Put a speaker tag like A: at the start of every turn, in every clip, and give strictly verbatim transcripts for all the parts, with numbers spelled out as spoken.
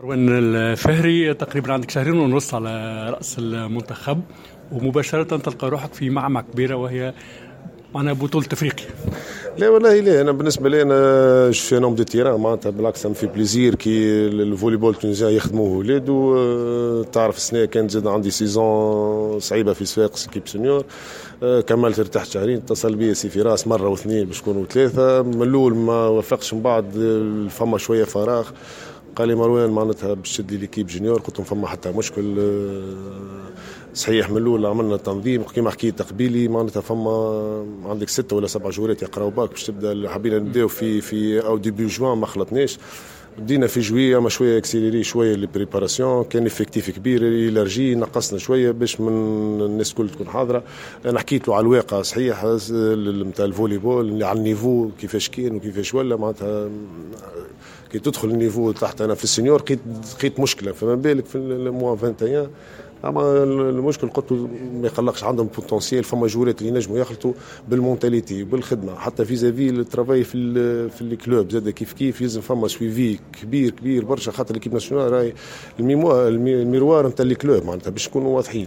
A: مروان الفهري، تقريبا عندك شهرين ونص على رأس المنتخب، ومباشرة تلقى روحك في معمعة كبيرة وهي معناها بطولة افريقيا.
B: لا والله لا، انا بالنسبه لي انا جو في نوم دو تيران معناتها بالعكس في بليزير كي الفوليبول التونسي يخدموه ولاد. وتعرف السنه كانت زاد عندي سيزون صعيبه في صفاقس كيب سونيور، كملت ارتحت شهرين، اتصل بي سي فراس مره واثنين باش يكونوا ثلاثه. من الاول ما وفقش، من بعد فما شويه فراغ، قال لي مروان معناتها باش تشد لي ليكيب جونيور. قلت لهم فما حتى مشكل، صحيح من الاول عملنا تنظيم كيما حكيت قبيلي، معناتها فما عندك ستة ولا سبعة جورات يقراو باك باش تبدا. حبينا نبداو في في او ديبي جوان، ما خلطناش، بدينا في جوية ما شويه اكسيليري شويه لي بريباراسيون، كان افكتيف كبير يلارجي، نقصنا شويه باش من الناس الكل تكون حاضره. انا حكيت له على الواقع صحيح نتاع الفوليبول اللي على النيفو كيفاش كان وكيفاش ولا، معناتها كي تدخل النيفو تحت انا في السينيور لقيت لقيت مشكله، فما بالك في الموا واحد وعشرين. اما المشكل قلت ما يقلقش، عندهم بوتنسيال، فما جورات اللي ينجموا يخلطوا بالمونتاليتي وبالخدمه، حتى في زافي الترافاي في ال في الكلوب زاد كيف كيف يلزم فما سويفي كبير كبير برشا، خاطر ليكيب ناسيونال راهي الميموار الميروار نتاع الكلوب، معناتها باش نكونوا واضحين.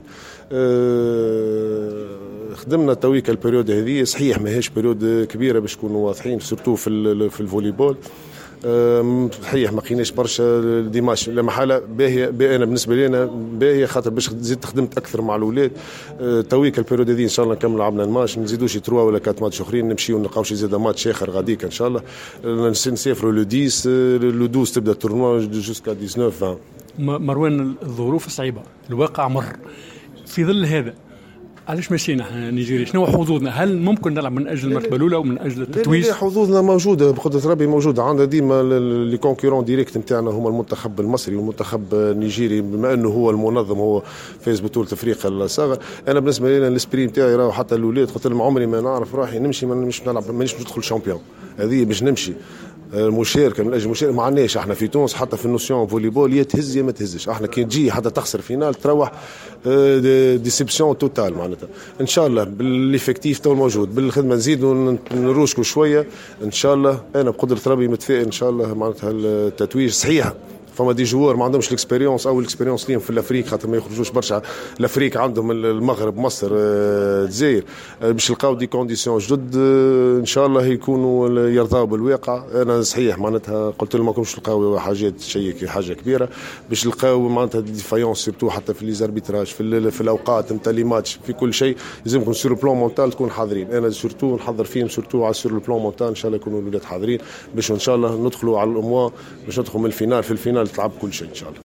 B: أه خدمنا تويك البريود هذه، صحيح ماهيش بريود كبيره باش نكونوا واضحين، سورتو في في الفوليبول. صحيح ما لقيناش برشا ديماش، لا محاله باهيه. انا بالنسبه لي انا باهيه خاطر باش زدت خدمت اكثر مع الاولاد. تويك البيريود هذه ان شاء الله نكمل عملنا الماتش، ما نزيدوش ثلاثة ولا أربعة ماتش اخرين، نمشيو نلقاو شي زاد ماتش اخر غاديك ان شاء الله. نسافروا لو عشرة لو اثنا عشر تبدا التورنوا جوسكا تسعة عشر.
A: مروان الظروف صعيبه، الواقع مر، في ظل هذا علاش ماشيين احنا نيجيريا؟ شنو حظوظنا؟ هل ممكن نلعب من اجل المرتبه الاولى ومن اجل التتويج؟
B: حظوظنا موجوده بقدره ربي، موجوده عندنا ديما. لي كونكورون ديريكت نتاعنا هما المنتخب المصري والمنتخب النيجيري، بما انه هو المنظم، هو فاز بطوله افريقيا الصغر. انا بالنسبه لي الاسبري نتاعي راهو حتى الاولاد، قلت لهم عمري ما نعرف روحي نمشي ما نمشي نلعب، مانيش ندخل شامبيون، هذه باش نمشي المشاركه من اجل المشاركه. ما عندناش احنا في تونس حتى في النوسيون فوليبول يا تهز يا ما تهزش، احنا كي تجي حتى تخسر فينال تروح ديسيبسيون توتال. معناتها ان شاء الله بالافكتيف تو الموجود بالخدمه نزيدوا نروشكوا شويه ان شاء الله. انا بقدره ربي متفائل ان شاء الله. معناتها التتويج صحيح فما دي جوار ما عندهمش الاكسبيريونس او الاكسبيريونس ليهم في الافريق، خاطر ما يخرجوش برشا. الافريق عندهم المغرب، مصر، الجزائر، باش يلقاو دي كونديسيون جدد ان شاء الله يكونوا يرضاو بالواقع. انا صحيح معناتها قلت لهم ماكمش تلقاو حاجات شيء حاجه كبيره، باش نلقاو معناتها دي ديفايونس سيرتو حتى في لي زاربيتراج في, في الاوقات نتاع لي ماتش، في كل شيء لازمكم سور البلان مونتال تكون حاضرين. انا سيرتو نحضر فيهم سيرتو على سور البلان مونتال، ان شاء الله يكونوا الولاد حاضرين باش ان شاء الله ندخلوا على الاموا، باش ندخلوا من الفينال. في الفينال تلعب كل شيء إن شاء الله.